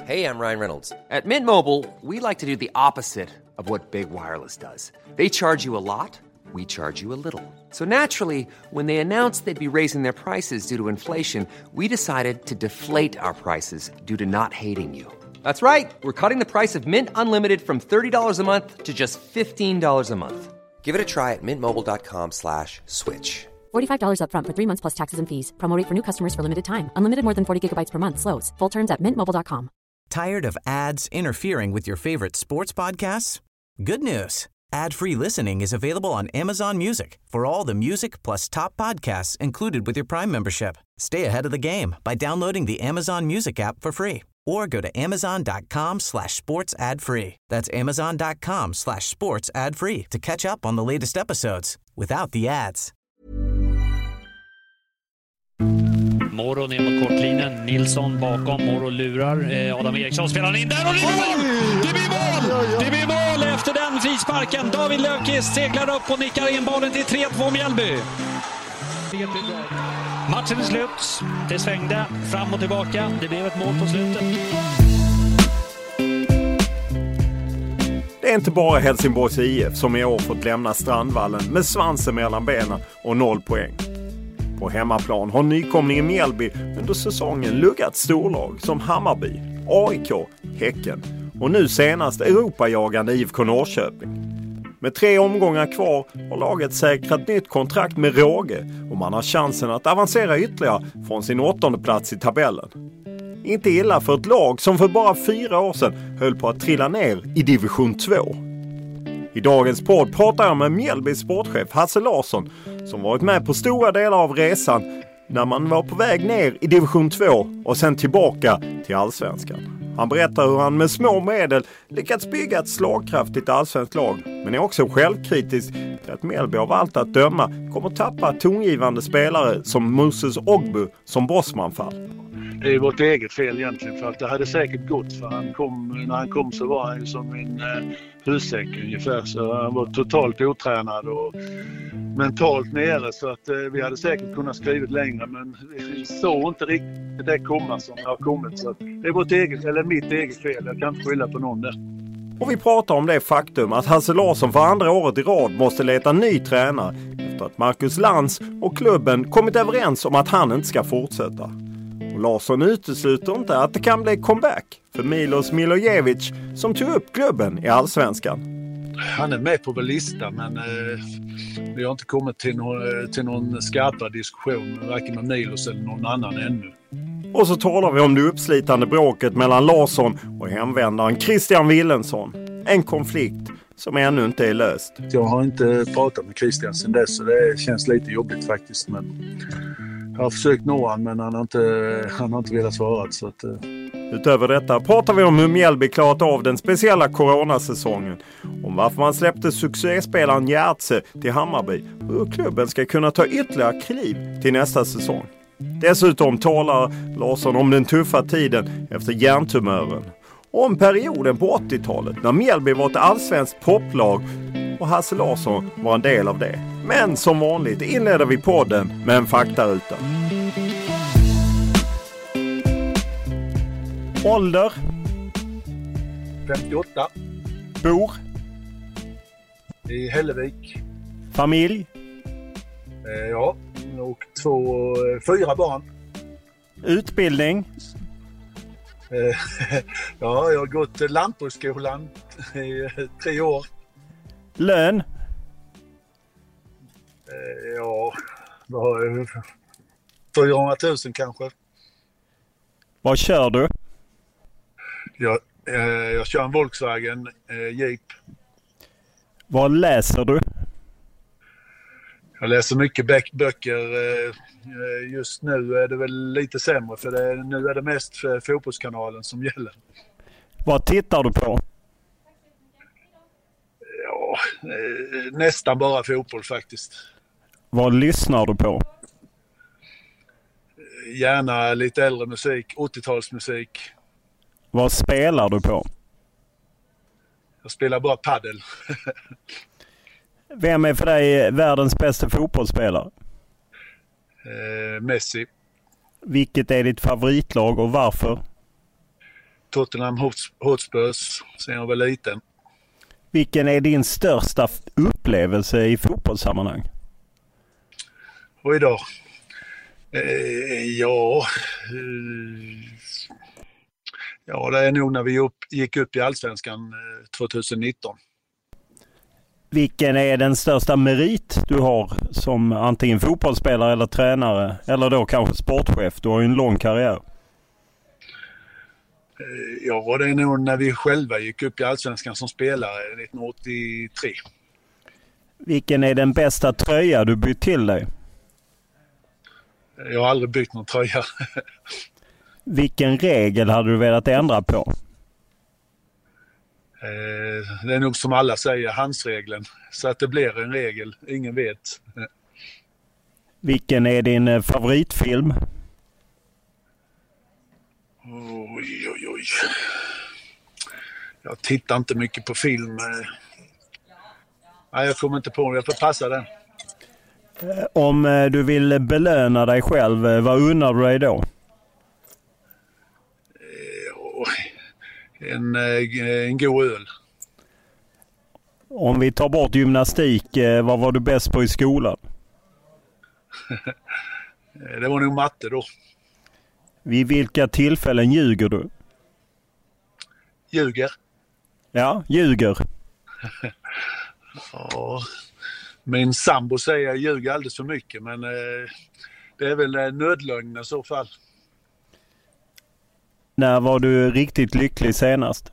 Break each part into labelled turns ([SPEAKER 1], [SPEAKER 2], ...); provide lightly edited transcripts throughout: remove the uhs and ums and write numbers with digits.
[SPEAKER 1] Hey, I'm Ryan Reynolds. At Mint Mobile, we like to do the opposite of what Big Wireless does. They charge you a lot, we charge you a little. So naturally, when they announced they'd be raising their prices due to inflation, we decided to deflate our prices due to not hating you. That's right. We're cutting the price of Mint Unlimited from $30 a month to just $15 a month. Give it a try at mintmobile.com/switch.
[SPEAKER 2] $45 up front for 3 months plus taxes and fees. Promo rate for new customers for limited time. Unlimited more than 40 gigabytes per month. Slows full terms at mintmobile.com.
[SPEAKER 3] Tired of ads interfering with your favorite sports podcasts? Good news. Ad-free listening is available on Amazon Music for all the music plus top podcasts included with your Prime membership. Stay ahead of the game by downloading the Amazon Music app for free or go to amazon.com/sports ad free. That's amazon.com/sports ad free to catch up on the latest episodes without the ads.
[SPEAKER 4] Moro ner mot kortlinjen, Nilsson bakom, Moro lurar, Adam Eriksson spelar in där och det blir mål! Det blir mål! Det blir mål efter den frisparken. David Löfqvist seglar upp och nickar in bollen till 3-2 Mjällby. Matchen är slut, det svängde fram och tillbaka, det blev ett mål på slutet.
[SPEAKER 5] Det är inte bara Helsingborgs IF som i år fått lämna Strandvallen med svansen mellan benen och 0 poäng. På hemmaplan har nykomlingen Mjällby under säsongen luggat storlag som Hammarby, AIK, Häcken och nu senast Europajagande IFK Norrköping. Med 3 omgångar kvar har laget säkrat nytt kontrakt med råge och man har chansen att avancera ytterligare från sin 8:e plats i tabellen. Inte illa för ett lag som för bara 4 år sedan höll på att trilla ner i division 2. I dagens podd pratar jag med Mjällbys sportchef Hasse Larsson som varit med på stora delar av resan när man var på väg ner i division 2 och sen tillbaka till allsvenskan. Han berättar hur han med små medel lyckats bygga ett slagkraftigt allsvenskt lag, men är också självkritisk till att Mjällby av allt att döma kommer tappa tongivande spelare som Moses Ogbu som bossmanfall.
[SPEAKER 6] Det är vårt eget fel egentligen, för att det hade säkert gått, för när han kom så var han ju som en hussäck ungefär, så han var totalt otränad och mentalt nere, så att vi hade säkert kunnat skrivit längre, men vi såg inte riktigt det komma som har kommit, så att det är mitt eget fel, jag kan inte skylla på någon där.
[SPEAKER 5] Och vi pratar om det faktum att Hasse Larsson för andra året i rad måste leta ny tränare efter att Marcus Lantz och klubben kommit överens om att han inte ska fortsätta. Och Larsson utesluter inte att det kan bli comeback för Milos Milojevic som tog upp klubben i allsvenskan.
[SPEAKER 6] Han är med på vår lista, men vi har inte kommit till någon skarpare diskussion varken med Milos eller någon annan ännu.
[SPEAKER 5] Och så talar vi om det uppslitande bråket mellan Larsson och hemvändaren Christian Willensson. En konflikt som ännu inte är löst.
[SPEAKER 6] Jag har inte pratat med Christian sedan dess, så det känns lite jobbigt faktiskt, men jag har försökt nå han, men han har inte velat svara. Så att,
[SPEAKER 5] Utöver detta pratar vi om hur Mjällby klarat av den speciella coronasäsongen. Om varför man släppte succéspelaren Järtse till Hammarby. Och hur klubben ska kunna ta ytterligare kliv till nästa säsong. Dessutom talar Larsson om den tuffa tiden efter hjärntumören. Och om perioden på 80-talet när Mjällby var ett allsvenskt poplag och Hasse Larsson var en del av det. Men som vanligt inleder vi podden med en faktaruta. Ålder?
[SPEAKER 6] 58.
[SPEAKER 5] Bor?
[SPEAKER 6] I Hällevik.
[SPEAKER 5] Familj?
[SPEAKER 6] Ja, och 4 barn.
[SPEAKER 5] Utbildning?
[SPEAKER 6] Ja, jag har gått lantbruksskolan i 3 år.
[SPEAKER 5] Lön?
[SPEAKER 6] Ja, 400 000 kanske.
[SPEAKER 5] Vad kör du?
[SPEAKER 6] Jag kör en Volkswagen Jeep.
[SPEAKER 5] Vad läser du?
[SPEAKER 6] Jag läser mycket böcker. Just nu är det väl lite sämre, för nu är det mest fotbollskanalen som gäller.
[SPEAKER 5] Vad tittar du på?
[SPEAKER 6] Ja, nästan bara fotboll faktiskt.
[SPEAKER 5] Vad lyssnar du på?
[SPEAKER 6] Gärna lite äldre musik, 80-talsmusik.
[SPEAKER 5] Vad spelar du på?
[SPEAKER 6] Jag spelar bara paddel.
[SPEAKER 5] Vem är för dig världens bästa fotbollsspelare?
[SPEAKER 6] Messi.
[SPEAKER 5] Vilket är ditt favoritlag och varför?
[SPEAKER 6] Tottenham Hotspurs sen jag var liten.
[SPEAKER 5] Vilken är din största upplevelse i fotbollssammanhang?
[SPEAKER 6] Och idag? Ja, det är nog när vi gick upp i Allsvenskan 2019.
[SPEAKER 5] Vilken är den största merit du har som antingen fotbollsspelare eller tränare eller då kanske sportchef? Du har ju en lång karriär.
[SPEAKER 6] Ja, det är nog när vi själva gick upp i Allsvenskan som spelare 1983.
[SPEAKER 5] Vilken är den bästa tröja du bytt till dig?
[SPEAKER 6] Jag har aldrig bytt någon tröja.
[SPEAKER 5] Vilken regel hade du velat ändra på?
[SPEAKER 6] Det är nog som alla säger, handsregeln. Så att det blir en regel, ingen vet.
[SPEAKER 5] Vilken är din favoritfilm?
[SPEAKER 6] Oj. Jag tittar inte mycket på film. Nej, jag kommer inte på det. Jag får passa den.
[SPEAKER 5] Om du vill belöna dig själv, vad unnar du dig då?
[SPEAKER 6] En god öl.
[SPEAKER 5] Om vi tar bort gymnastik, vad var du bäst på i skolan?
[SPEAKER 6] Det var nog matte då.
[SPEAKER 5] Vid vilka tillfällen ljuger du?
[SPEAKER 6] Ljuger?
[SPEAKER 5] Ja, ljuger.
[SPEAKER 6] Ja, min sambo säger jag ljuger alldeles för mycket, men det är väl nödlögn i så fall.
[SPEAKER 5] När var du riktigt lycklig senast?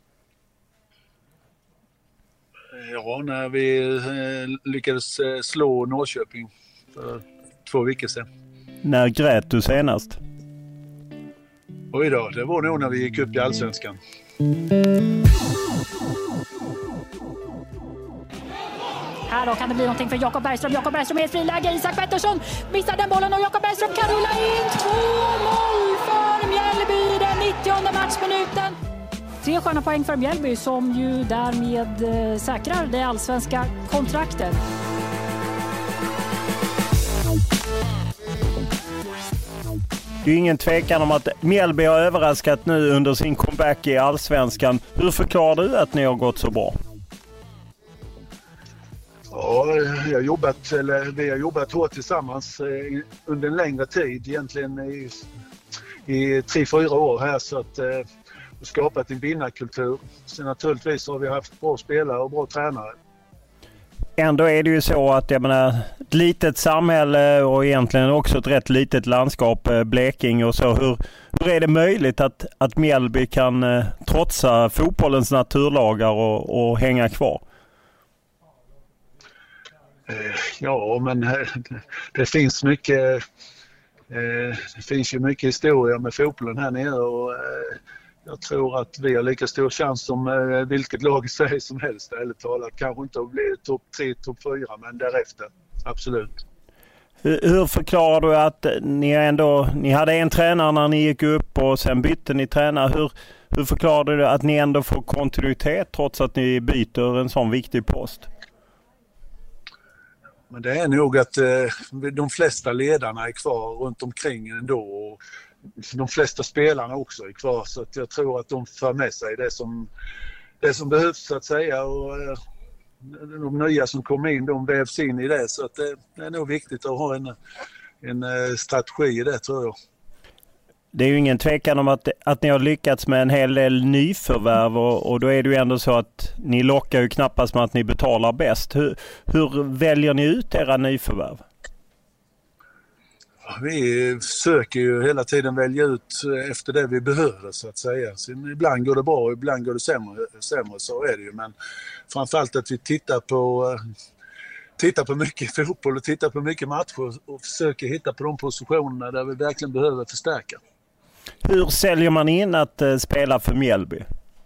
[SPEAKER 6] Ja, när vi lyckades slå Norrköping för 2 veckor sedan.
[SPEAKER 5] När grät du senast?
[SPEAKER 6] Och idag, det var nog när vi gick upp i Allsvenskan.
[SPEAKER 7] Här då kan det bli någonting för Jakob Bergström. Jakob Bergström är ett friläge. Isak Pettersson missar den bollen och Jakob Bergström kan rulla in 2-0 för Mjällby i den 90:e matchminuten. 3 sköna poäng för Mjällby som ju därmed säkrar det allsvenska kontraktet.
[SPEAKER 5] Det är ingen tvekan om att Mjällby har överraskat nu under sin comeback i Allsvenskan. Hur förklarar du att ni har gått så bra?
[SPEAKER 6] Ja, vi har jobbat hårt tillsammans under en längre tid, egentligen i 3-4 år här, så att skapat en vinnarkultur. Så naturligtvis har vi haft bra spelare och bra tränare.
[SPEAKER 5] Ändå är det ju så att jag menar, ett litet samhälle och egentligen också ett rätt litet landskap, Blekinge och så. Hur är det möjligt att Mjällby kan trotsa fotbollens naturlagar och hänga kvar?
[SPEAKER 6] Ja, men det finns mycket. Det finns ju mycket historia med fotbollen här nere och jag tror att vi har lika stor chans som vilket lag i Sverige som helst, ärligt talat. Kanske inte att bli topp 3, topp 4, men därefter, absolut.
[SPEAKER 5] Hur förklarar du att ni hade en tränare när ni gick upp och sen bytte ni tränare? Hur förklarar du att ni ändå får kontinuitet trots att ni byter en sån viktig post?
[SPEAKER 6] Men det är nog att de flesta ledarna är kvar runt omkring ändå och de flesta spelarna också är kvar, så att jag tror att de för med sig det som behövs så att säga, och de nya som kommer in, de vävs in i det, så att det är nog viktigt att ha en strategi i det, tror jag.
[SPEAKER 5] Det är ju ingen tvekan om att ni har lyckats med en hel del nyförvärv och då är det ju ändå så att ni lockar ju knappast med att ni betalar bäst. Hur väljer ni ut era nyförvärv?
[SPEAKER 6] Vi försöker ju hela tiden välja ut efter det vi behöver, så att säga. Så ibland går det bra och ibland går det sämre, så är det ju. Men framförallt att vi tittar på mycket fotboll och tittar på mycket matcher och försöker hitta på de positionerna där vi verkligen behöver förstärka.
[SPEAKER 5] Hur säljer man in att spela för Mjällby?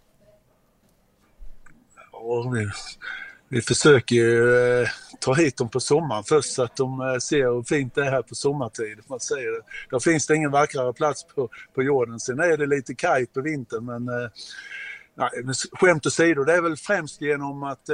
[SPEAKER 6] Ja, vi försöker ju ta hit dem på sommaren först så att de ser hur fint det är här på sommartid. Man säger det. Då finns det ingen vackrare plats på jorden. Sen är det lite kajt på vintern, men skämt åsido, det är väl främst genom att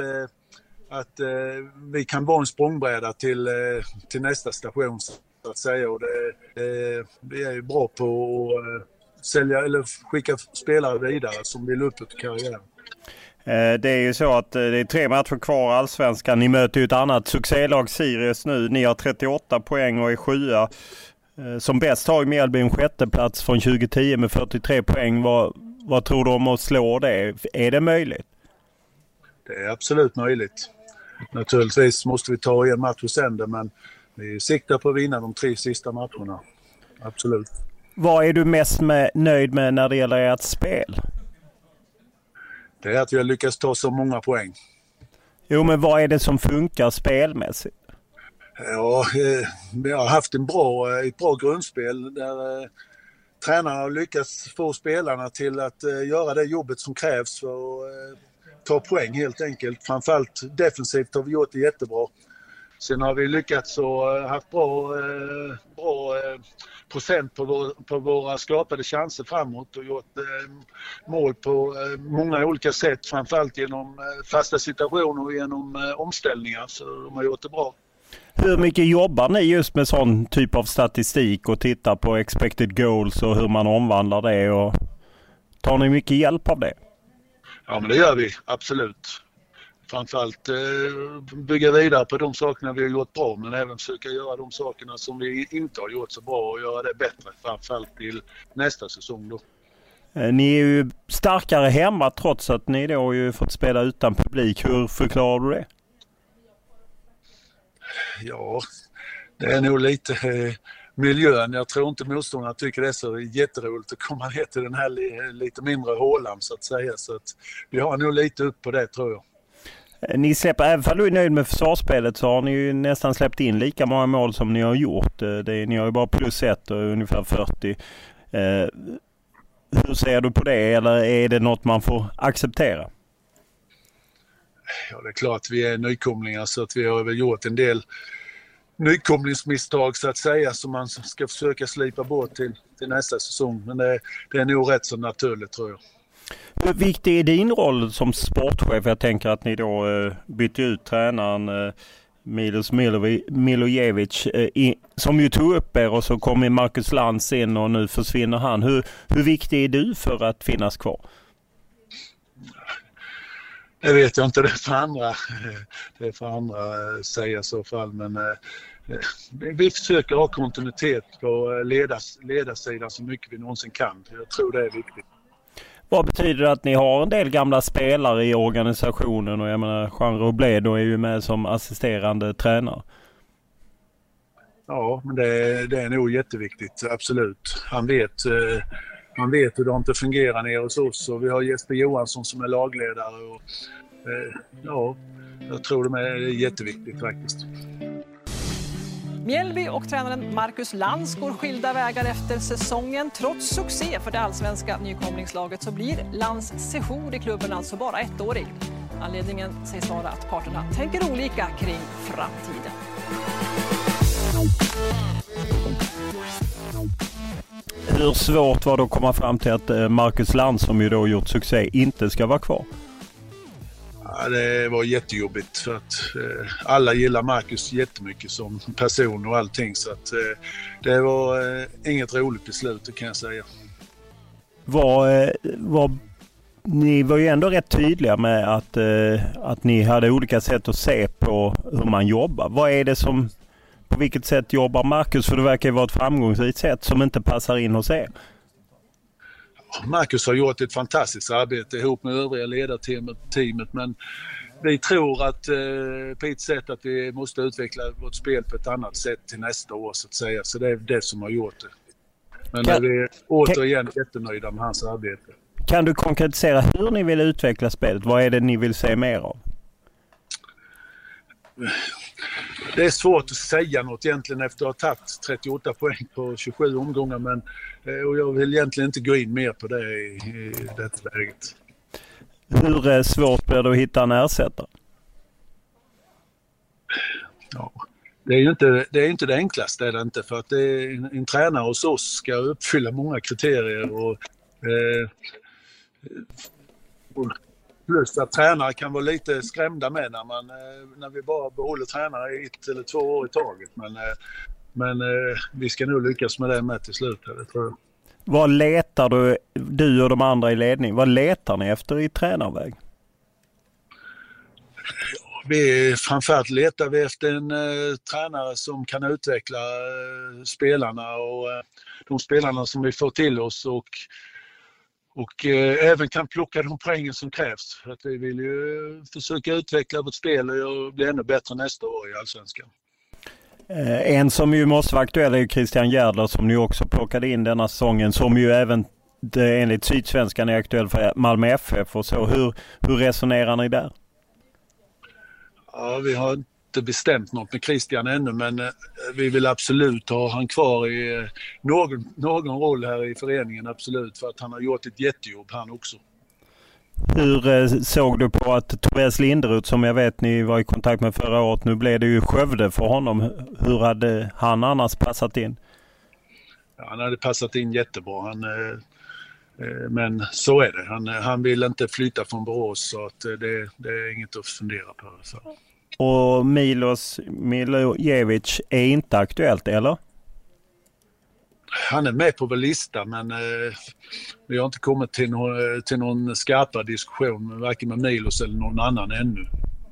[SPEAKER 6] vi kan vara en språngbräda till nästa station, så att säga. Och vi är ju bra på att sälja eller skicka spelare vidare som vill uppåt i karriären.
[SPEAKER 5] Det är ju så att det är 3 matcher kvar i Allsvenskan. Ni möter ju ett annat succélag, Sirius, nu. Ni har 38 poäng och är 7. Som bäst har ju Mjällby en 6:e plats från 2010 med 43 poäng. Vad tror du om att slå det? Är det möjligt?
[SPEAKER 6] Det är absolut möjligt. Naturligtvis måste vi ta en match och sänder, men vi siktar på att vinna de 3 sista matcherna. Absolut.
[SPEAKER 5] Vad är du mest nöjd med när det gäller ert spel?
[SPEAKER 6] Det är att vi har lyckats ta så många poäng.
[SPEAKER 5] Jo, men vad är det som funkar spelmässigt?
[SPEAKER 6] Ja, vi har haft ett bra grundspel där tränarna har lyckats få spelarna till att göra det jobbet som krävs för att ta poäng helt enkelt. Framförallt defensivt har vi gjort det jättebra. Sen har vi lyckats och haft bra procent på våra skapade chanser framåt och gjort mål på många olika sätt. Framförallt genom fasta situationer och genom omställningar, så de har gjort det bra.
[SPEAKER 5] Hur mycket jobbar ni just med sån typ av statistik och tittar på expected goals och hur man omvandlar det? Och tar ni mycket hjälp av det?
[SPEAKER 6] Ja, men det gör vi, absolut. Framförallt bygga vidare på de sakerna vi har gjort bra, men även försöka göra de sakerna som vi inte har gjort så bra och göra det bättre, framförallt till nästa säsong då.
[SPEAKER 5] Ni är ju starkare hemma trots att ni då ju fått spela utan publik. Hur förklarar du det?
[SPEAKER 6] Ja, det är nog lite miljön. Jag tror inte motståndarna tycker det är så jätteroligt att komma ner till den här lite mindre hålan så att säga. Så att vi har nog lite upp på det, tror jag.
[SPEAKER 5] Ni släpper, även om du är nöjd med försvarsspelet, så har ni ju nästan släppt in lika många mål som ni har gjort. Ni har ju bara +1 och ungefär 40. Hur ser du på det? Eller är det något man får acceptera?
[SPEAKER 6] Ja, det är klart vi är nykomlingar, så att vi har väl gjort en del nykomlingsmisstag så att säga, som man ska försöka slipa bort till nästa säsong. Men det är nog rätt så naturligt, tror jag.
[SPEAKER 5] Hur viktig är din roll som sportchef? Jag tänker att ni då bytte ut tränaren Milos Milojevic som ju tog upp er, och så kommer Marcus Lantz in och nu försvinner han. Hur viktig är du för att finnas kvar?
[SPEAKER 6] Det vet jag inte, det är för andra säga i så fall, men vi försöker ha kontinuitet på ledarsidan så mycket vi någonsin kan. Jag tror det är viktigt.
[SPEAKER 5] Vad betyder det att ni har en del gamla spelare i organisationen? Och jag menar, Jean Robledo är ju med som assisterande tränare.
[SPEAKER 6] Ja, men det är nog jätteviktigt, absolut. Han vet hur det inte fungerar nere hos oss, och vi har Jesper Johansson som är lagledare. Och, ja, jag tror det är jätteviktigt faktiskt.
[SPEAKER 8] Mjällby och tränaren Marcus Lantz går skilda vägar efter säsongen. Trots succé för det allsvenska nykomlingslaget så blir Lantz sejour i klubben alltså bara 1-årig. Anledningen sägs vara att parterna tänker olika kring framtiden.
[SPEAKER 5] Hur svårt var det att komma fram till att Marcus Lantz, som ju då gjort succé, inte ska vara kvar?
[SPEAKER 6] Ja, det var jättejobbigt för att alla gillar Marcus jättemycket som person och allting, så att det var inget roligt beslut, kan jag säga. Ni var ju ändå rätt tydliga med att ni hade olika sätt att se på hur man jobbar. Vad är det som, på vilket sätt jobbar Marcus? För det verkar ju vara ett framgångsrikt sätt som inte passar in hos er. Marcus har gjort ett fantastiskt arbete ihop med övriga ledarteamet, men vi tror att på ett sätt att vi måste utveckla vårt spel på ett annat sätt till nästa år, så att säga. Så det är det som har gjort det. Men vi är återigen jättenöjda med hans arbete.
[SPEAKER 5] Kan du konkretisera hur ni vill utveckla spelet? Vad är det ni vill se mer av?
[SPEAKER 6] Det är svårt att säga något egentligen efter att ha tagit 38 poäng på 27 omgångar, men och jag vill egentligen inte gå in mer på det i detta läget. Hur
[SPEAKER 5] svårt blir det att hitta en ersättare?
[SPEAKER 6] Ja, det är inte det enklaste, är det inte, för att en tränare hos oss ska uppfylla många kriterier och plus att tränare kan vara lite skrämda med när vi bara behåller tränare i 1 eller 2 år i taget. Men vi ska nog lyckas med det med till slut, det tror jag.
[SPEAKER 5] Vad letar du och de andra i ledning? Vad letar ni efter i tränarväg?
[SPEAKER 6] Framförallt letar vi efter en tränare som kan utveckla spelarna och de spelarna som vi får till oss och även kan plocka de poängen som krävs. För att vi vill ju försöka utveckla vårt spel och bli ännu bättre nästa år i Allsvenskan.
[SPEAKER 5] En som ju måste vara aktuell är ju Christian Järdler som ni också plockade in denna säsongen, som ju även enligt Sydsvenskan är aktuell för Malmö FF och så. Hur resonerar ni där?
[SPEAKER 6] Ja, vi har inte bestämt något med Christian ännu, men vi vill absolut ha han kvar i någon roll här i föreningen, absolut, för att han har gjort ett jättejobb han också.
[SPEAKER 5] Hur såg du på att Tobias Linderud, som jag vet ni var i kontakt med förra året, nu blev det ju Skövde för honom. Hur hade han annars passat in?
[SPEAKER 6] Ja, han hade passat in jättebra. Men så är det. Han vill inte flytta från Borås, så att det är inget att fundera på. Så.
[SPEAKER 5] Och Milojevic är inte aktuellt, eller?
[SPEAKER 6] Han är med på vår lista, men vi har inte kommit till någon skarpare diskussion, varken med Milos eller någon annan ännu.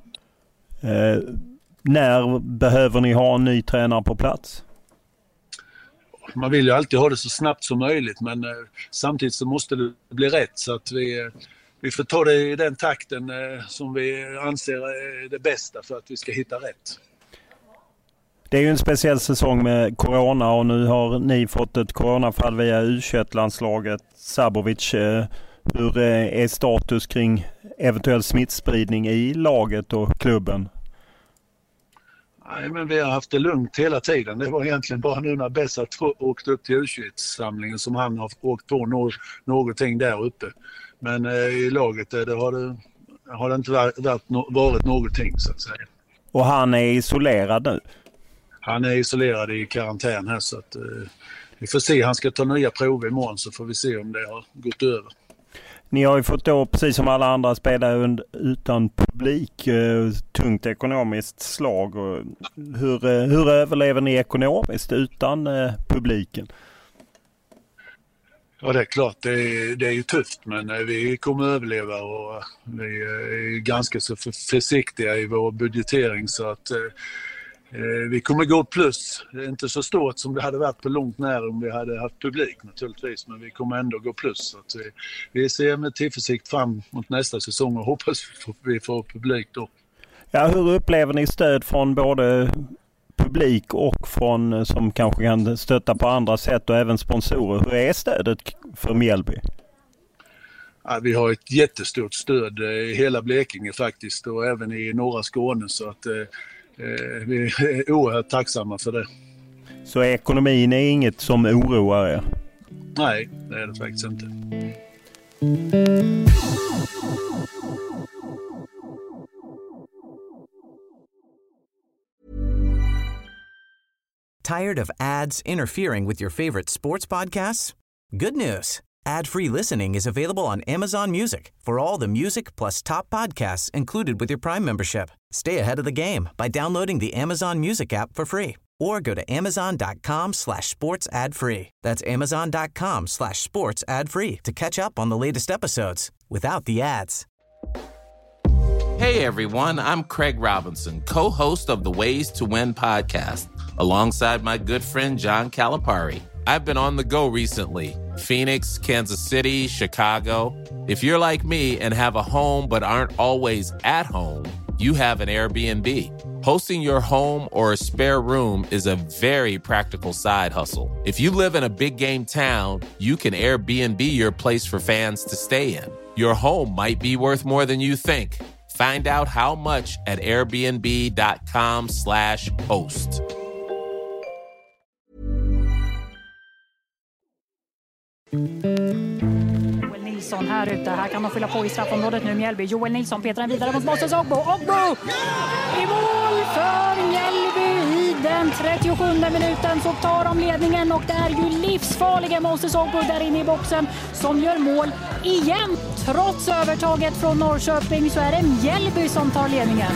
[SPEAKER 5] När behöver ni ha en ny tränare på plats?
[SPEAKER 6] Man vill ju alltid ha det så snabbt som möjligt, men samtidigt så måste det bli rätt, så att vi får ta det i den takten som vi anser är det bästa för att vi ska hitta rätt.
[SPEAKER 5] Det är ju en speciell säsong med corona och nu har ni fått ett coronafall via U21-landslaget. Sabovic, hur är status kring eventuell smittspridning i laget och klubben?
[SPEAKER 6] Nej, men vi har haft det lugnt hela tiden. Det var egentligen bara nu när Bessat åkte upp till U21-samlingen som han har åkt på någonting där uppe. Men i laget har det inte varit någonting, så att säga.
[SPEAKER 5] Och han är isolerad nu?
[SPEAKER 6] Han är isolerad i karantän här, så att vi får se. Han ska ta nya prover imorgon, så får vi se om det har gått över.
[SPEAKER 5] Ni har ju fått då, precis som alla andra, spela utan publik, tungt ekonomiskt slag. Hur överlever ni ekonomiskt utan publiken?
[SPEAKER 6] Ja, det är klart. Det är ju tufft, men vi kommer att överleva och vi är ganska så försiktiga i vår budgetering, så att vi kommer gå plus. Det är inte så stort som det hade varit på långt när om vi hade haft publik naturligtvis, men vi kommer ändå gå plus. Så att vi ser med tillförsikt fram mot nästa säsong och hoppas vi får publik då. Ja,
[SPEAKER 5] hur upplever ni stöd från både publik och från som kanske kan stötta på andra sätt och även sponsorer? Hur är stödet för Mjällby?
[SPEAKER 6] Ja, vi har ett jättestort stöd i hela Blekinge faktiskt, och även i norra Skåne, så att vi är oerhört tacksamma för det.
[SPEAKER 5] Så ekonomin är inget som oroar er?
[SPEAKER 6] Nej, det är det faktiskt inte.
[SPEAKER 3] Tired of ads interfering with your favorite sports podcasts? Good news. Ad-free listening is available on Amazon Music for all the music plus top podcasts included with your Prime membership. Stay ahead of the game by downloading the Amazon Music app for free or go to amazon.com/sports ad free. That's amazon.com/sports ad free to catch up on the latest episodes without the ads.
[SPEAKER 9] Hey everyone, I'm Craig Robinson, co-host of the Ways to Win podcast, alongside my good friend John Calipari. I've been on the go recently. Phoenix, Kansas City, Chicago. If you're like me and have a home but aren't always at home, you have an Airbnb. Hosting your home or a spare room is a very practical side hustle. If you live in a big game town, you can Airbnb your place for fans to stay in. Your home might be worth more than you think. Find out how much at airbnb.com/host.
[SPEAKER 7] Joel Nilsson här ute. Här kan de fylla på i straffområdet nu. Mjällby. Joel Nilsson petar en vidare mot Moses Ogbo. Ogbo! I mål för Mjällby i den 37:e minuten. Så tar de ledningen och det är ju livsfarliga Moses Ogbo där inne i boxen som gör mål igen. Trots övertaget från Norrköping så är det Mjällby som tar ledningen.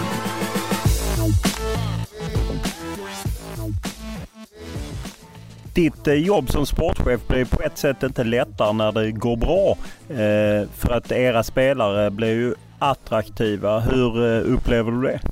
[SPEAKER 5] ditt jobb som sportchef blir på ett sätt inte lättare när det går bra. För att era spelare blir ju attraktiva. Hur upplever du det?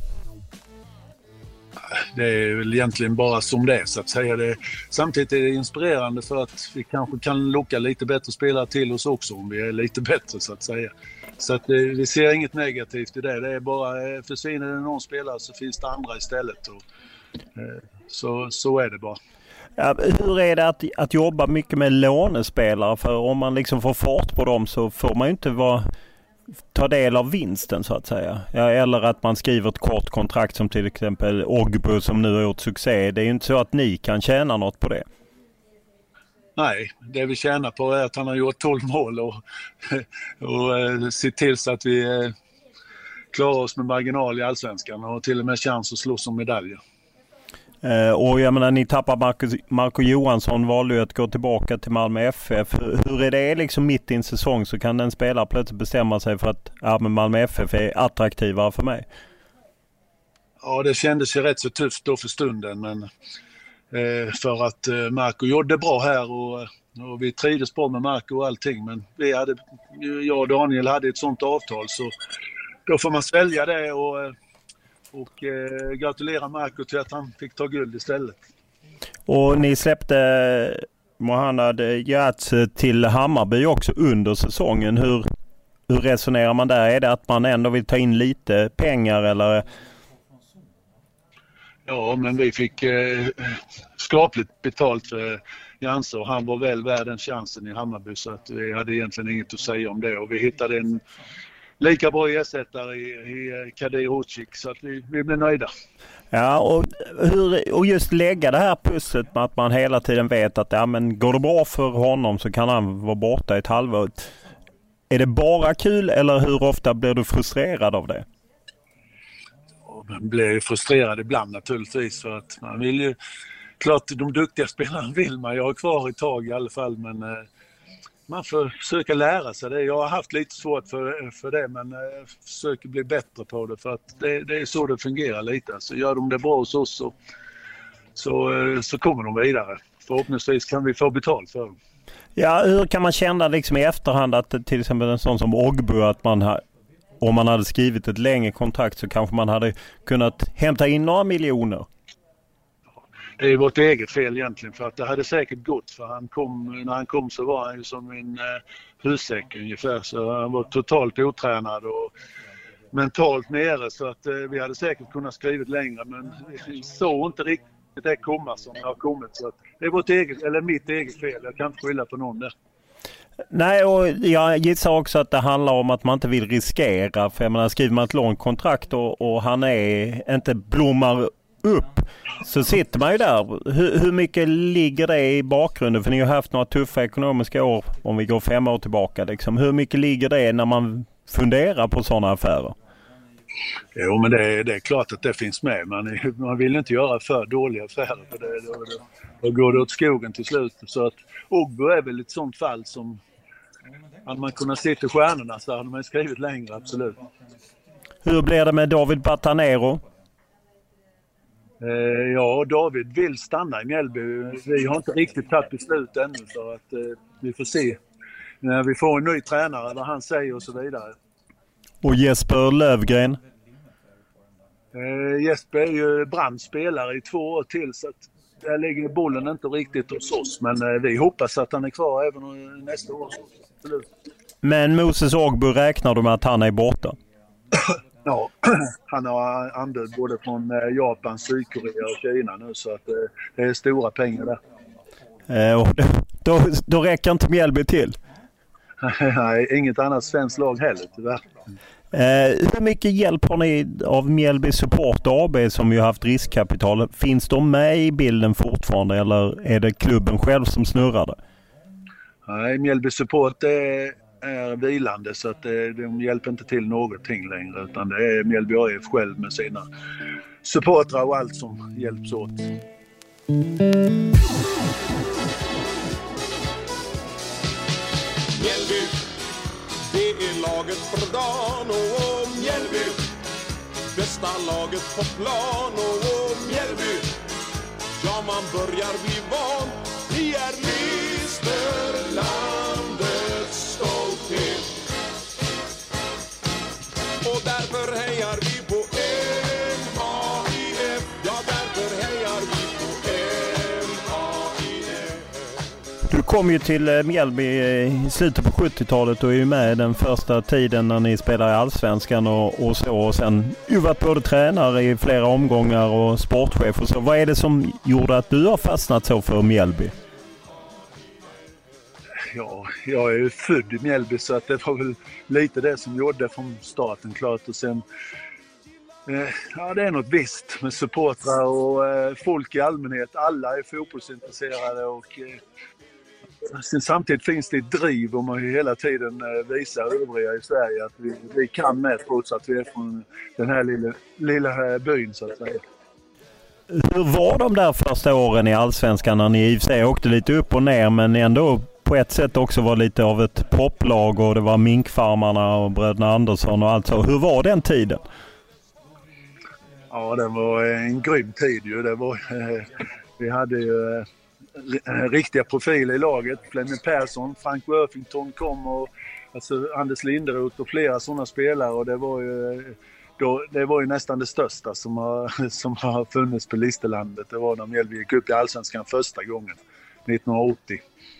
[SPEAKER 6] Det är väl egentligen bara som det är, så att säga. Samtidigt är det inspirerande för att vi kanske kan locka lite bättre spelare till oss också om vi är lite bättre, så att säga. Så att vi ser inget negativt i det. Det är bara, försvinner det någon spelare så finns det andra istället. Och, så är det bara.
[SPEAKER 5] Ja, hur är det att jobba mycket med lånespelare? För om man liksom får fart på dem så får man ju inte ta del av vinsten, så att säga. Ja, eller att man skriver ett kort kontrakt som till exempel Ogbu som nu har gjort succé. Det är ju inte så att ni kan tjäna något på det. Nej,
[SPEAKER 6] det vi tjänar på är att han har gjort 12 mål och se till så att vi klarar oss med marginal i Allsvenskan och till och med chans att slåss om medaljer.
[SPEAKER 5] Och jag menar, ni tappar Marco Johansson, valde ju att gå tillbaka till Malmö FF. Hur är det liksom mitt i en säsong så kan den spelare plötsligt bestämma sig för att men Malmö FF är attraktivare för mig?
[SPEAKER 6] Ja, det kändes ju rätt så tufft då för stunden, men för att Marco gjorde bra här och vi trivdes bra med Marco och allting, men jag och Daniel hade ett sånt avtal, så då får man svälja det och gratulera Marco till att han fick ta guld istället. Och ni släppte
[SPEAKER 5] Mohanad Yats till Hammarby också under säsongen. Hur resonerar man där? Är det att man ändå vill ta in lite pengar eller?
[SPEAKER 6] Ja, men vi fick skapligt betalt för Janse och han var väl värd den chansen i Hammarby, så att vi hade egentligen inget att säga om det. Och vi hittade en lika bra ersättare i Kadir Hodzic, så att vi blev nöjda.
[SPEAKER 5] Ja, och just lägga det här pusslet med att man hela tiden vet att men går det bra för honom så kan han vara borta ett halvår. Är det bara kul eller hur ofta blir du frustrerad av det?
[SPEAKER 6] Man blir ju frustrerad ibland naturligtvis, för att man vill ju, klart de duktiga spelarna vill man, jag har kvar ett tag i alla fall, men man får försöka lära sig det. Jag har haft lite svårt för det, men jag försöker bli bättre på det, för att det är så det fungerar lite. Så gör de det bra hos oss så kommer de vidare. Förhoppningsvis kan vi få betalt för dem.
[SPEAKER 5] Ja, hur kan man känna liksom i efterhand att till exempel en sån som Ogbu, att om man hade skrivit ett längre kontrakt så kanske man hade kunnat hämta in några miljoner?
[SPEAKER 6] Det är vårt eget fel egentligen, för att det hade säkert gått, för när han kom så var han ju som en hussäck ungefär, så han var totalt otränad och mentalt nere, så att vi hade säkert kunnat skrivit längre, men vi såg inte riktigt det komma som det har kommit, så att det är mitt eget fel, jag kan inte skylla på någon där. Nej, och jag gissar också att det handlar om att man inte vill riskera, för jag menar, skriver man ett långt kontrakt och han inte blommar upp, så sitter man ju där. Hur mycket ligger det i bakgrunden? För ni har haft några tuffa ekonomiska år, om vi går 5 år tillbaka. Liksom. Hur mycket ligger det när man funderar på sådana affärer? Jo, men det är klart att det finns med. Man vill inte göra för dåliga affärer, för då går det åt skogen till slut. Så att Ogbu är väl ett sånt fall som hade man kunnat se till stjärnorna så hade man skrivit längre, absolut. Hur blir det med David Batanero? Ja, David vill stanna i Mjällby. Vi har inte riktigt tagit beslut ännu, så att vi får se när vi får en ny tränare vad han säger och så vidare. Och Jesper Lövgren? Jesper är ju brandspelare i 2 år till, så att där ligger bollen inte riktigt hos oss, men vi hoppas att han är kvar även nästa år. Absolut. Men Moses Ogbu, räknar du med att han är borta? Ja, han har anbud både från Japan, Sydkorea och Kina nu, så att det är stora pengar där. Och då räcker inte Mjällby till? Nej, inget annat svenskt lag heller tyvärr. Hur mycket hjälp har ni av Mjällby Support AB som ju haft riskkapital? Finns de med i bilden fortfarande eller är det klubben själv som snurrar det? Nej, Mjällby Support är vilande, så att de hjälper inte till någonting längre, utan det är Mjällby AF själv med sina supportrar och allt som hjälps åt.
[SPEAKER 10] Mjällby, det är laget för dagen, och Mjällby, bästa laget på plan, och Mjällby, ja man börjar bli van Ni är Listerlandets stolthet. Och därför hejar vi på MAIF. Ja, därför hejar vi på MAIF.
[SPEAKER 5] Du kom ju till Mjällby i slutet på 70-talet och är ju med den första tiden när ni spelar i Allsvenskan och så. Och sen ju varit både tränare i flera omgångar och sportchef och så. Vad är det som gjorde att du har fastnat så för Mjällby?
[SPEAKER 6] Ja, jag är ju född i Mjällby så att det var väl lite det som gjorde från starten klart. Och sen, ja, det är något visst med supportrar och folk i allmänhet. Alla är fotbollsintresserade och sen samtidigt finns det ett driv om man hela tiden visar övriga i Sverige att vi kan med trots att vi är från den här lilla byn så att säga.
[SPEAKER 5] Hur var de där första åren i Allsvenskan när ni i och för sig åkte lite upp och ner men ändå på ett sätt också var lite av ett poplag och det var Minkfarmarna och Bröderna Andersson och allt så. Hur var den tiden?
[SPEAKER 6] Ja, det var en grym tid ju. Det var, vi hade ju riktiga profiler i laget. Flemming Persson, Frank Worthington kom och alltså Anders Linderoth och flera sådana spelare och det var ju nästan det största som har funnits på Listerlandet. Det var när Mjällby gick upp i Allsvenskan första gången, 1980.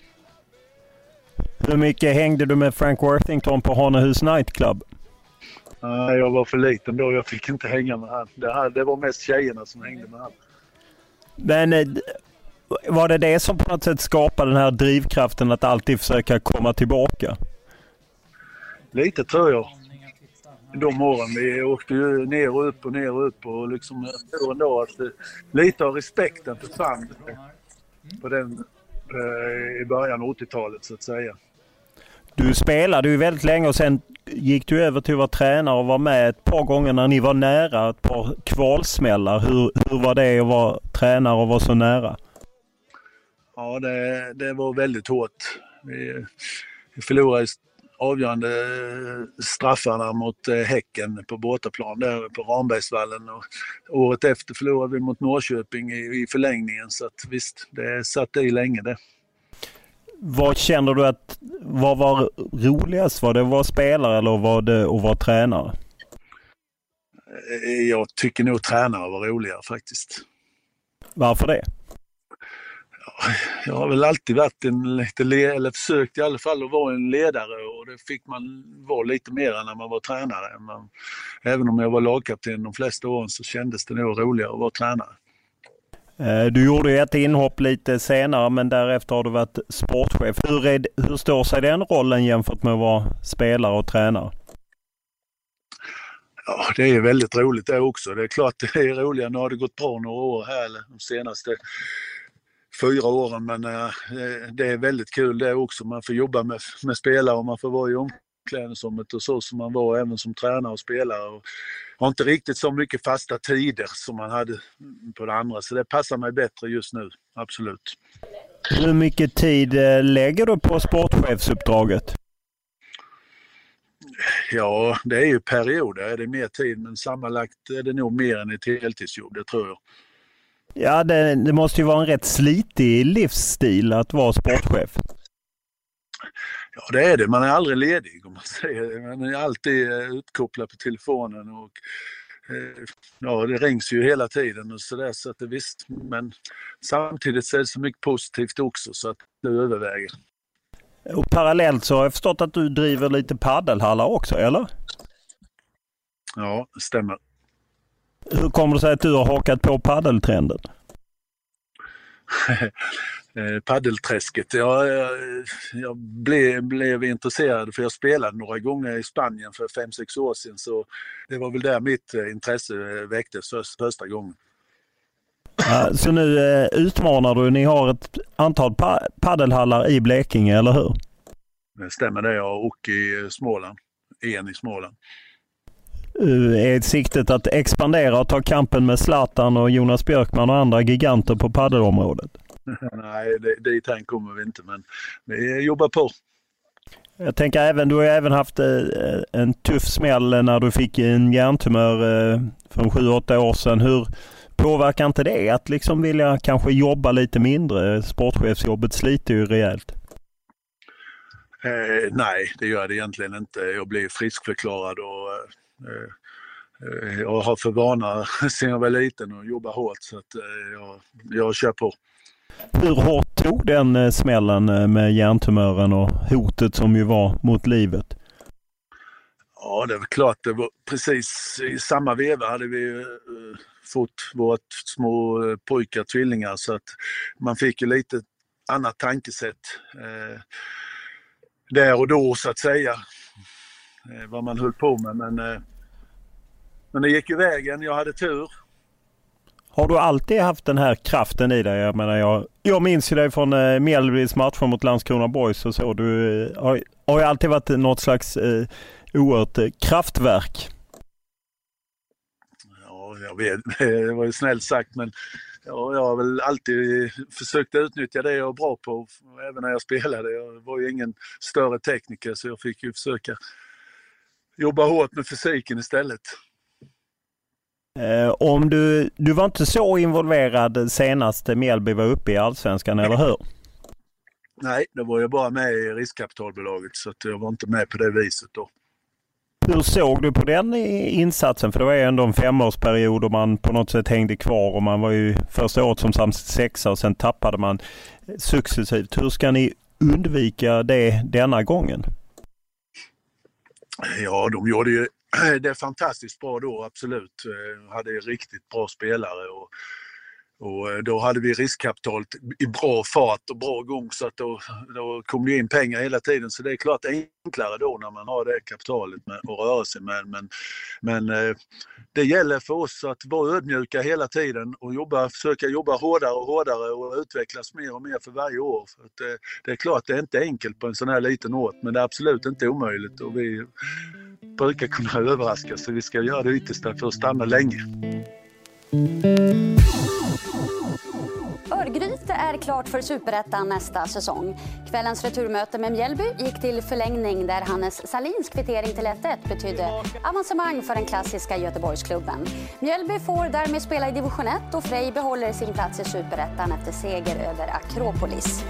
[SPEAKER 5] Hur mycket hängde du med Frank Worthington på Hanehus Nightclub?
[SPEAKER 6] Jag var för liten då, jag fick inte hänga med han. Det var mest tjejerna som hängde med han.
[SPEAKER 5] Men var det som på något sätt skapade den här drivkraften att alltid försöka komma tillbaka?
[SPEAKER 6] Lite tror jag. De åren vi åkte ju ner och upp och liksom ändå att lite av respekten försvann på den i början av 80-talet så att säga. Du spelade ju väldigt länge och sen gick du över till att vara tränare och var med ett par gånger när ni var nära ett par kvalsmällar. Hur var det att vara tränare och vara så nära? Ja, det var väldigt hårt. Vi förlorade avgörande straffarna mot Häcken på bortaplan där på Rambergsvallen och året efter förlorade vi mot Norrköping i förlängningen så att visst, det satt i länge det. Vad känner du vad var roligast? Var det att vara spelare eller var det att vara tränare? Jag tycker nog tränare var roligare faktiskt. Varför det? Jag har väl alltid varit eller försökt i alla fall att vara en ledare och det fick man vara lite mer när man var tränare. Även om jag var lagkapten de flesta åren så kändes det nog roligare att vara tränare. Du gjorde ju ett inhopp lite senare men därefter har du varit sportchef. Hur står sig den rollen jämfört med att vara spelare och tränare? Ja, det är väldigt roligt det också. Det är klart det är roligare. Nu har det gått bra några år här de senaste 4 åren men det är väldigt kul det också. Man får jobba med spelare och man får vara i omklädningsrummet och så som man var även som tränare och spelare. Och har inte riktigt så mycket fasta tider som man hade på det andra så det passar mig bättre just nu, absolut. Hur mycket tid lägger du på sportchefsuppdraget? Ja, det är ju perioder, är det mer tid men sammanlagt är det nog mer än ett heltidsjobb, det tror jag. Ja, det måste ju vara en rätt slitig livsstil att vara sportchef. Ja, det är det. Man är aldrig ledig om man säger. Man är alltid utkopplad på telefonen och ja, det rings ju hela tiden och sådär så att det visst. Men samtidigt så är det så mycket positivt också så att det överväger. Och parallellt så har jag förstått att du driver lite paddelhallar också, eller? Ja, det stämmer. Hur kommer det sig att du har hakat på paddeltrenden? Paddelträsket. Jag blev intresserad för jag spelade några gånger i Spanien för 5-6 år sedan så det var väl där mitt intresse väcktes första gången. Ja, så nu utmanar du, ni har ett antal paddelhallar i Blekinge, eller hur? Det stämmer det, och i Småland. En i Småland. Är siktet att expandera och ta kampen med Zlatan och Jonas Björkman och andra giganter på paddelområdet? Nej, dit här kommer vi inte, men vi jobbar på. Jag tänker du har även haft en tuff smäll när du fick en hjärntumör för 7-8 år sedan.
[SPEAKER 5] Påverkar inte det att liksom vilja kanske jobba lite mindre? Sportchefsjobbet sliter ju rejält.
[SPEAKER 6] Nej, det gör det egentligen inte. Jag blir friskförklarad och jag har för vana sen jag var liten och jobba hårt, så att jag kör på.
[SPEAKER 5] Hur hårt tog den smällen med hjärntumören och hotet som ju var mot livet?
[SPEAKER 6] Ja, det är klart. Det var precis i samma veva hade vi fått vårt små pojkar, tvillingar, så att man fick ju lite annat tankesätt där och då, så att säga, vad man höll på med. Men det gick ju vägen, jag hade tur.
[SPEAKER 5] Har du alltid haft den här kraften i dig? Jag menar, jag minns ju dig från Mjällbys matcher mot Landskrona Boys och så. Du har ju alltid varit något slags oerhört kraftverk.
[SPEAKER 6] Ja, jag vet. Det var ju snällt sagt, men jag har väl alltid försökt utnyttja det jag är bra på, även när jag spelade. Jag var ju ingen större tekniker, så jag fick ju försöka jobba hårt med fysiken istället.
[SPEAKER 5] Om du var inte så involverad senast Mjällby var uppe i Allsvenskan, eller hur?
[SPEAKER 6] Nej, det var jag bara med i riskkapitalbolaget, så att jag var inte med på det viset då.
[SPEAKER 5] Hur såg du på den insatsen? För det var ju ändå en 5-årsperiod och man på något sätt hängde kvar, och man var ju första året som sexa och sen tappade man successivt. Hur ska ni undvika det denna gången?
[SPEAKER 6] Ja, de gjorde ju det fantastiskt bra då, absolut. Hade riktigt bra spelare och då hade vi riskkapitalet i bra fart och bra gång, så att då kom det in pengar hela tiden. Så det är klart enklare då när man har det kapitalet att röra sig med. Men det gäller för oss att vara ödmjuka hela tiden och försöka jobba hårdare och hårdare och utvecklas mer och mer för varje år. För att det är klart, det är inte enkelt på en sån här liten ort, men det är absolut inte omöjligt, och vi brukar kunna överraska, så vi ska göra det yttersta för att stanna länge.
[SPEAKER 11] Örgryte är klart för Superettan nästa säsong. Kvällens returmöte med Mjällby gick till förlängning, där Hannes Salins kvittering till 1-1 betydde avancemang för den klassiska Göteborgsklubben. Mjällby får därmed spela i division 1 och Frej behåller sin plats i Superettan efter seger över Akropolis.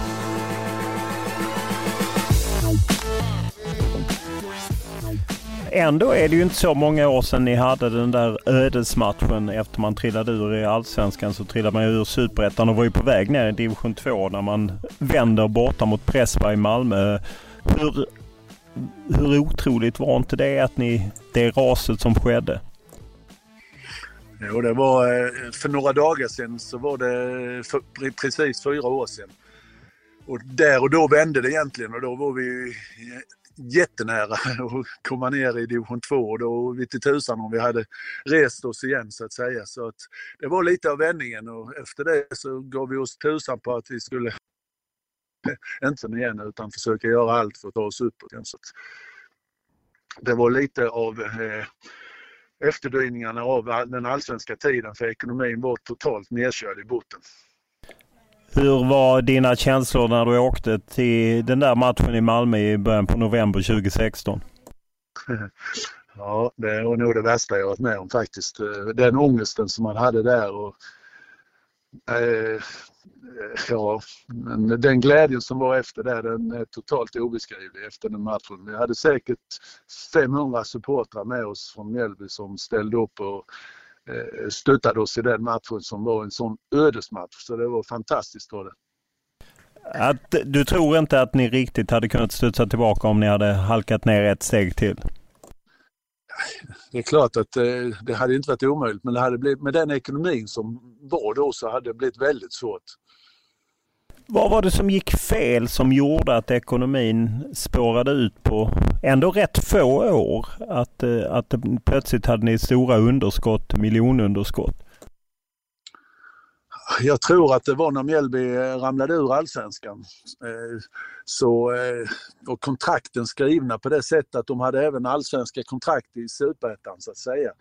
[SPEAKER 5] Ändå är det ju inte så många år sedan ni hade den där ödesmatchen efter man trillade ur i Allsvenskan, så trillade man ur Superettan och var ju på väg ner i division 2 när man vänder borta mot Pressberg i Malmö. Hur otroligt var inte det det raset som skedde?
[SPEAKER 6] Jo, det var för några dagar sedan, så var det precis 4 år sedan. Och där och då vände det egentligen, och då var vi jättenära att komma ner i division 2, och då vi till tusan om vi hade rest oss igen, så att säga. Så att det var lite av vändningen, och efter det så gav vi oss tusan på att vi skulle inte igen utan försöka göra allt för att ta oss uppåt igen. Så att det var lite av efterdyningarna av den allsvenska tiden, för ekonomin var totalt nedkörd i botten.
[SPEAKER 5] Hur var dina känslor när du åkte till den där matchen i Malmö i början på november 2016?
[SPEAKER 6] Ja, det var nog det värsta jag varit med om faktiskt. Den ångesten som man hade där, och den glädjen som var efter det, den är totalt obeskrivlig efter den matchen. Vi hade säkert 500 supportrar med oss från Mjällby som ställde upp och stöttade oss i den matchen, som var en sån ödesmatch, så det var fantastiskt. Var det.
[SPEAKER 5] Du tror inte att ni riktigt hade kunnat studsa tillbaka om ni hade halkat ner ett steg till?
[SPEAKER 6] Det är klart att det hade inte varit omöjligt, men det hade blivit, med den ekonomin som var då, så hade det blivit väldigt svårt.
[SPEAKER 5] Vad var det som gick fel som gjorde att ekonomin spårade ut på ändå rätt få år? Att plötsligt hade ni stora underskott, miljonunderskott?
[SPEAKER 6] Jag tror att det var när Mjällby ramlade ur Allsvenskan. Och kontrakten skrivna på det sättet att de hade även allsvenska kontrakt i Superettan, så att säga.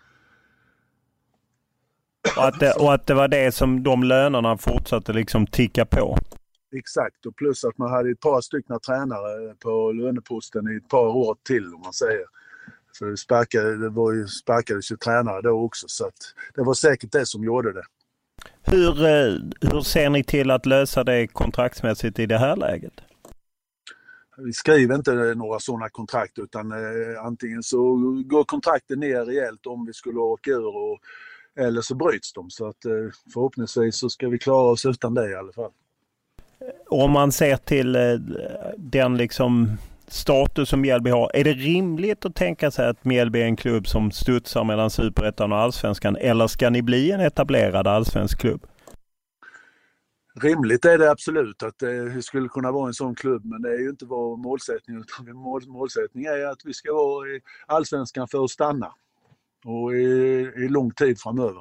[SPEAKER 5] Och att det var det som de lönerna fortsatte liksom ticka på?
[SPEAKER 6] Exakt, och plus att man hade ett par stycken tränare på löneposten i ett par år till, om man säger. För det sparkades ju tränare då också, så att det var säkert det som gjorde det.
[SPEAKER 5] Hur ser ni till att lösa det kontraktsmässigt i det här läget?
[SPEAKER 6] Vi skriver inte några sådana kontrakt, utan antingen så går kontrakten ner rejält om vi skulle åka ur eller så bryts de. Så att förhoppningsvis så ska vi klara oss utan det i alla fall.
[SPEAKER 5] Om man ser till den liksom status som Mjällby har, är det rimligt att tänka sig att Mjällby är en klubb som studsar mellan Superettan och Allsvenskan, eller ska ni bli en etablerad allsvensk klubb?
[SPEAKER 6] Rimligt är det absolut att det skulle kunna vara en sån klubb, men det är ju inte vår målsättning, utan målsättning är att vi ska vara i Allsvenskan för att stanna och i lång tid framöver.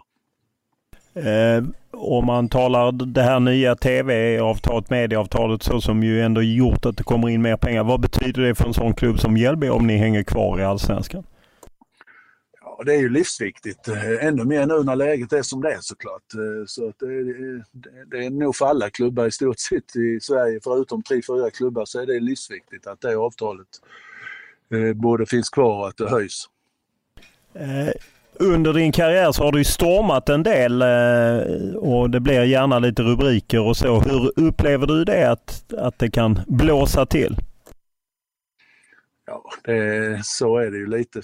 [SPEAKER 5] Om man talar det här nya tv-avtalet, medieavtalet, så som ju ändå gjort att det kommer in mer pengar. Vad betyder det för en sån klubb som Mjällby om ni hänger kvar i Allsvenskan?
[SPEAKER 6] Ja, det är ju livsviktigt. Ännu mer nu när läget är som det är såklart. Så att det är nog för alla klubbar i stort sett i Sverige, förutom 3-4 klubbar, så är det livsviktigt att det avtalet både finns kvar och att det höjs.
[SPEAKER 5] Under din karriär så har du stormat en del och det blir gärna lite rubriker och så. Hur upplever du det att det kan blåsa till?
[SPEAKER 6] Ja, så är det ju lite.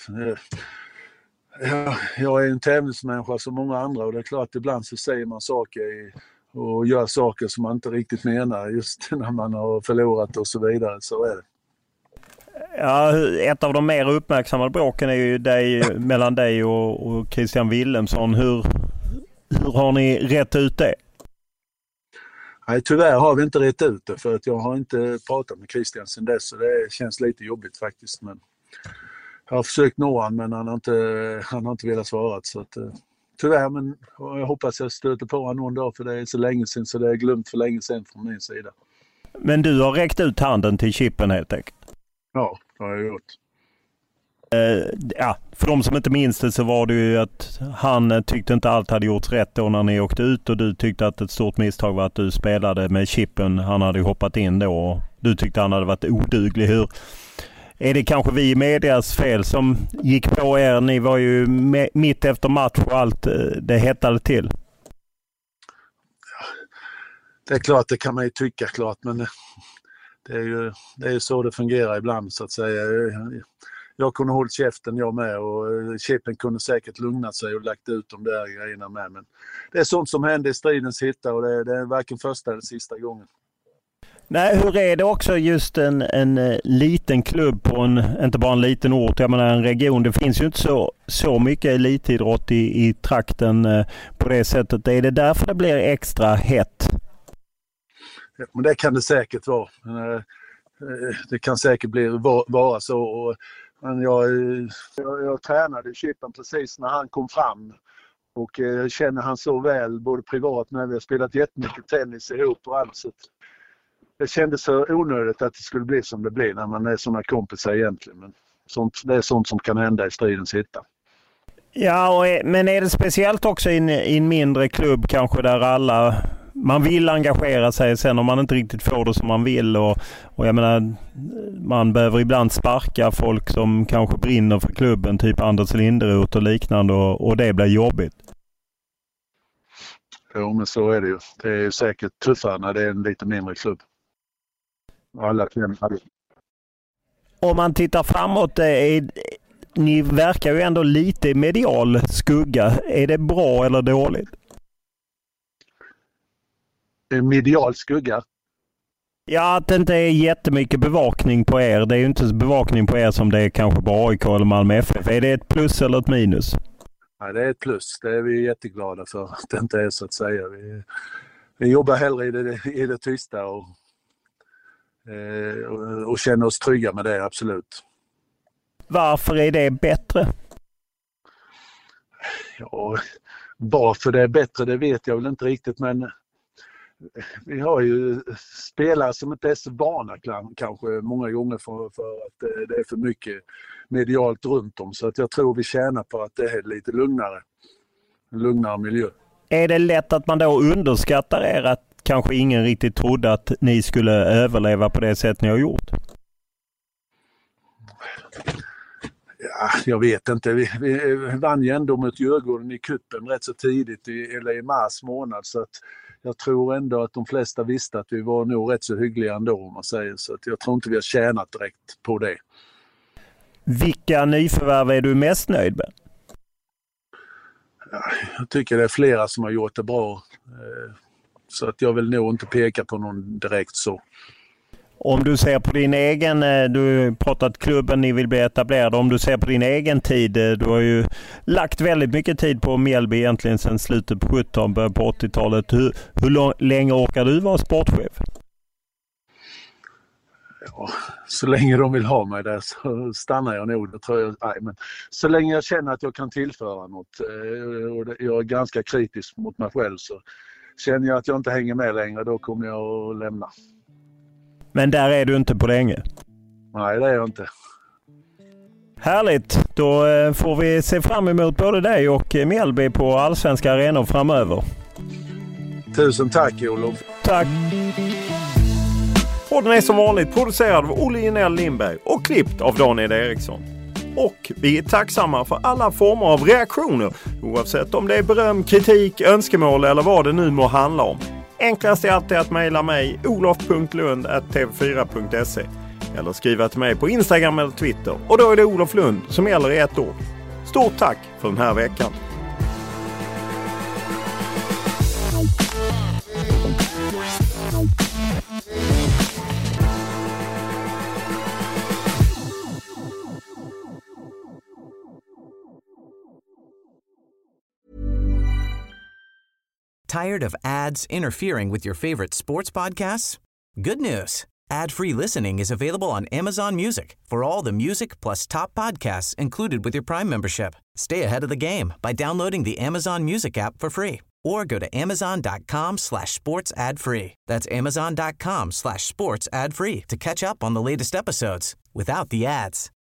[SPEAKER 6] Jag är en tävlingsmänniska som många andra, och det är klart att ibland så säger man saker och gör saker som man inte riktigt menar just när man har förlorat och så vidare. Så är det.
[SPEAKER 5] Ja, ett av de mer uppmärksammade bråken är ju mellan dig och Christian Wilhelmsson. Hur har ni rätt ut det?
[SPEAKER 6] Nej, tyvärr har vi inte rätt ut det, för att jag har inte pratat med Christian sedan dess, så det känns lite jobbigt faktiskt. Men jag har försökt nå honom, men han har inte velat svara. Så att, tyvärr, men jag hoppas jag stöter på honom någon dag, för det är så länge sedan, så det är glömt för länge sedan från min sida. Men
[SPEAKER 5] du har räckt ut handen till Chippen helt enkelt?
[SPEAKER 6] Ja, det har jag gjort.
[SPEAKER 5] Ja, för de som inte minns det så var det ju att han tyckte inte allt hade gjorts rätt då när ni åkte ut, och du tyckte att ett stort misstag var att du spelade med Chippen. Han hade ju hoppat in då och du tyckte han hade varit oduglig. Är det kanske vi i medias fel som gick på er? Ni var ju mitt efter match och allt det hettade till.
[SPEAKER 6] Det är klart, det kan man ju tycka klart, men det är ju så det fungerar ibland, så att säga. Jag kunde hållit käften jag med, och Chippen kunde säkert lugnat sig och lagt ut de där grejerna med. Men det är sånt som händer i stridens hitta, och det är varken första eller sista gången.
[SPEAKER 5] Nej, hur är det också just en liten klubb på inte bara en liten ort, jag menar en region. Det finns ju inte så mycket elitidrott i trakten på det sättet. Är det därför det blir extra hett?
[SPEAKER 6] Ja, men det kan det säkert vara. Det kan säkert vara så. Och jag tränade Chippen precis när han kom fram. Och jag känner han så väl, både privat, när vi har spelat jättemycket tennis ihop och allt. Så det kändes så onödigt att det skulle bli som det blir när man är såna kompisar egentligen. Men det är sånt som kan hända i stridens hitta. Ja,
[SPEAKER 5] men är det speciellt också i en mindre klubb kanske, där man vill engagera sig, sen om man inte riktigt får det som man vill, och jag menar, man behöver ibland sparka folk som kanske brinner för klubben, typ Anders Linderoth och liknande, och det blir jobbigt.
[SPEAKER 6] Jo, men så är det ju. Det är säkert tuffare när det är en lite mindre klubb. Alla känner.
[SPEAKER 5] Om man tittar framåt, ni verkar ju ändå lite medial skugga. Är det bra eller dåligt?
[SPEAKER 6] Medial skugga?
[SPEAKER 5] Ja, att det inte är jättemycket bevakning på er. Det är ju inte så bevakning på er som det är kanske på AIK eller Malmö FF. Är det ett plus eller ett minus?
[SPEAKER 6] Nej, det är ett plus. Det är vi jätteglada för att det inte är, så att säga. Vi jobbar hellre i det tysta och känner oss trygga med det, absolut.
[SPEAKER 5] Varför är det bättre?
[SPEAKER 6] Ja, varför det är bättre, det vet jag väl inte riktigt, men vi har ju spelare som inte är så vana kanske många gånger för att det är för mycket medialt runt om, så att jag tror vi tjänar på att det är lite lugnare miljö. Är
[SPEAKER 5] det lätt att man då underskattar er, att kanske ingen riktigt trodde att ni skulle överleva på det sätt ni har gjort?
[SPEAKER 6] Jag vet inte. Vi vann ju ändå mot Djurgården i kuppen rätt så tidigt i mars månad. Så att jag tror ändå att de flesta visste att vi var nog rätt så hyggliga ändå, om man säger. Så att jag tror inte vi har tjänat direkt på det.
[SPEAKER 5] Vilka nyförvärv är du mest nöjd med?
[SPEAKER 6] Jag tycker det är flera som har gjort det bra. Så att jag vill nog inte peka på någon direkt så.
[SPEAKER 5] Om du ser på din egen, du har pratat klubben, ni vill bli etablerade. Om du ser på din egen tid, du har ju lagt väldigt mycket tid på Mjällby egentligen sedan slutet på 17, början på 80-talet. Hur länge orkar du vara sportchef?
[SPEAKER 6] Ja, så länge de vill ha mig där så stannar jag nog. Det tror jag. Nej, men så länge jag känner att jag kan tillföra något, och jag är ganska kritisk mot mig själv, så känner jag att jag inte hänger med längre, då kommer jag att lämna.
[SPEAKER 5] Men där är du inte på länge?
[SPEAKER 6] Nej, det är jag inte.
[SPEAKER 5] Härligt! Då får vi se fram emot både dig och Mjällby på allsvenska arenor framöver.
[SPEAKER 6] Tusen tack, Olof.
[SPEAKER 5] Tack! Podden är som vanligt producerad av Olle Jinell Lindberg och klippt av Daniel Eriksson. Och vi är tacksamma för alla former av reaktioner, oavsett om det är beröm, kritik, önskemål eller vad det nu må handla om. Enklast är alltid att mejla mig olof.lund@tv4.se eller skriva till mig på Instagram eller Twitter, och då är det Olof Lund som gäller i ett ord. Stort tack för den här veckan!
[SPEAKER 3] Tired of ads interfering with your favorite sports podcasts? Good news. Ad-free listening is available on Amazon Music for all the music plus top podcasts included with your Prime membership. Stay ahead of the game by downloading the Amazon Music app for free or go to amazon.com/sports ad free. That's amazon.com/sports ad free to catch up on the latest episodes without the ads.